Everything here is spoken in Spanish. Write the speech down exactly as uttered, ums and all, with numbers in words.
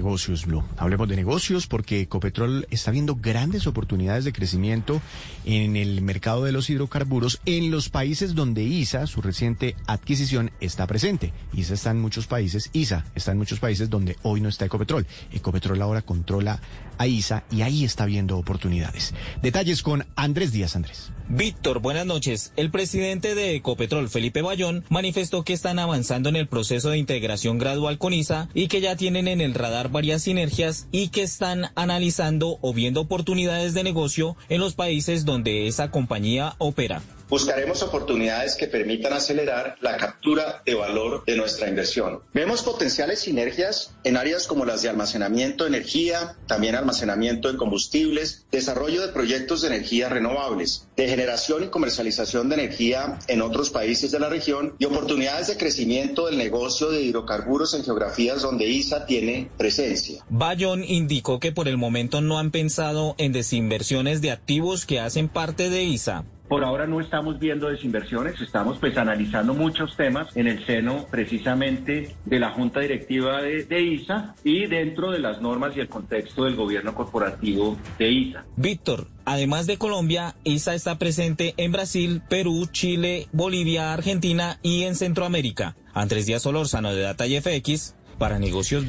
negocios, Blue. Hablemos de negocios porque Ecopetrol está viendo grandes oportunidades de crecimiento en el mercado de los hidrocarburos en los países donde I S A, su reciente adquisición, está presente. I S A está en muchos países, I S A está en muchos países donde hoy no está Ecopetrol. Ecopetrol ahora controla a I S A y ahí está viendo oportunidades. Detalles con Andrés Díaz. Andrés. Víctor, buenas noches. El presidente de Ecopetrol, Felipe Bayón, manifestó que están avanzando en el proceso de integración gradual con I S A y que ya tienen en el radar varias sinergias y que están analizando o viendo oportunidades de negocio en los países donde esa compañía opera. Buscaremos oportunidades que permitan acelerar la captura de valor de nuestra inversión. Vemos potenciales sinergias en áreas como las de almacenamiento de energía, también almacenamiento de combustibles, desarrollo de proyectos de energía renovables, de generación y comercialización de energía en otros países de la región y oportunidades de crecimiento del negocio de hidrocarburos en geografías donde I S A tiene presencia. Bayón indicó que por el momento no han pensado en desinversiones de activos que hacen parte de I S A. Por ahora no estamos viendo desinversiones, estamos pues analizando muchos temas en el seno precisamente de la Junta Directiva de, de I S A y dentro de las normas y el contexto del gobierno corporativo de I S A. Víctor, además de Colombia, I S A está presente en Brasil, Perú, Chile, Bolivia, Argentina y en Centroamérica. Andrés Díaz Solórzano de Data y F X para Negocios.